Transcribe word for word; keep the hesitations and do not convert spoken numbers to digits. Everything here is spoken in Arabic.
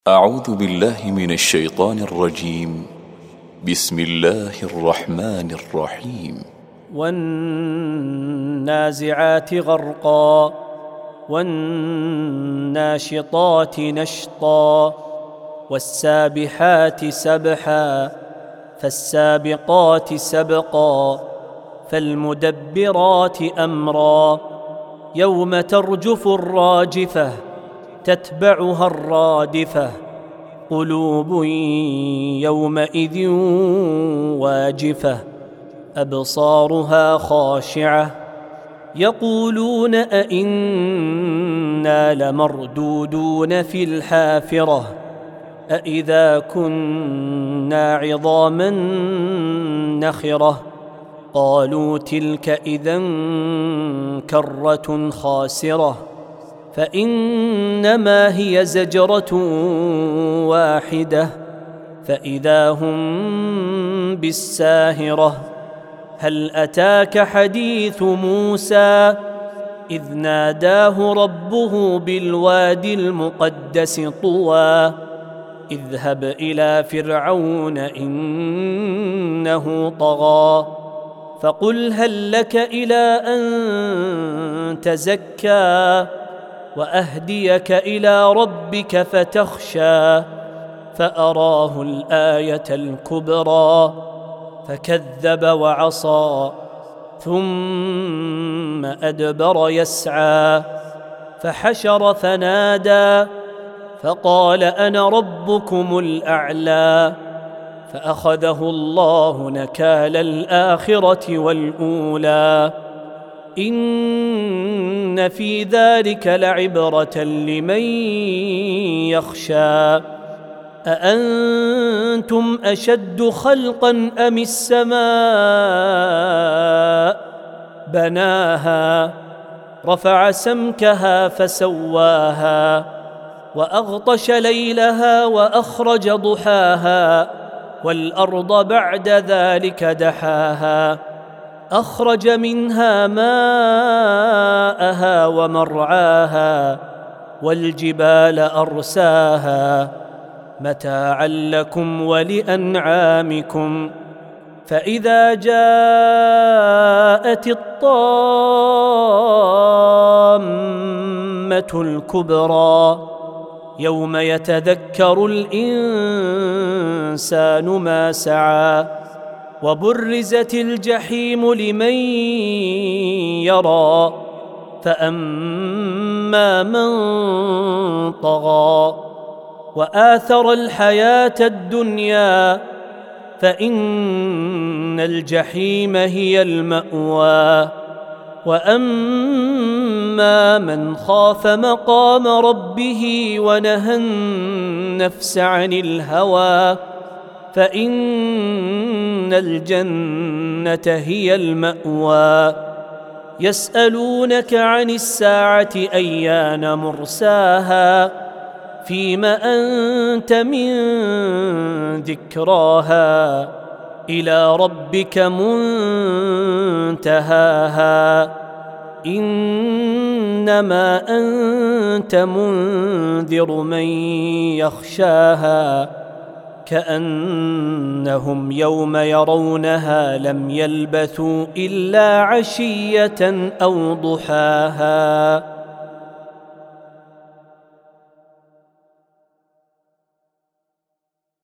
أعوذ بالله من الشيطان الرجيم. بسم الله الرحمن الرحيم. والنازعات غرقا والناشطات نشطا والسابحات سبحا فالسابقات سبقا فالمدبرات أمرا يوم ترجف الراجفة تتبعها الرادفة قلوب يومئذ واجفة أبصارها خاشعة يقولون أئنا لمردودون في الحافرة أئذا كنا عظاما نخرة قالوا تلك إذا كرة خاسرة فإنما هي زجرة واحدة فإذا هم بالساهرة هل أتاك حديث موسى إذ ناداه ربه بالوادي المقدس طوى اذهب إلى فرعون إنه طغى فقل هل لك إلى أن تزكى وأهديك إلى ربك فتخشى فأراه الآية الكبرى فكذب وعصى ثم أدبر يسعى فحشر فنادى فقال أنا ربكم الأعلى فأخذه الله نكال الآخرة والأولى إن في ذلك لعبرة لمن يخشى أأنتم أشد خلقا أم السماء بناها رفع سمكها فسواها وأغطش ليلها وأخرج ضحاها والأرض بعد ذلك دحاها أخرج منها ماءها ومرعاها والجبال أرساها متاعا لكم ولأنعامكم فإذا جاءت الطامة الكبرى يوم يتذكر الإنسان ما سعى وبرزت الجحيم لمن يرى فأما من طغى وآثر الحياة الدنيا فإن الجحيم هي المأوى وأما من خاف مقام ربه ونهى النفس عن الهوى فإن الجنة هي المأوى يسألونك عن الساعة أيان مرساها فيم أنت من ذكراها إلى ربك منتهاها إنما أنت منذر من يخشاها كأنهم يوم يرونها لم يلبثوا إلا عشية أو ضحاها.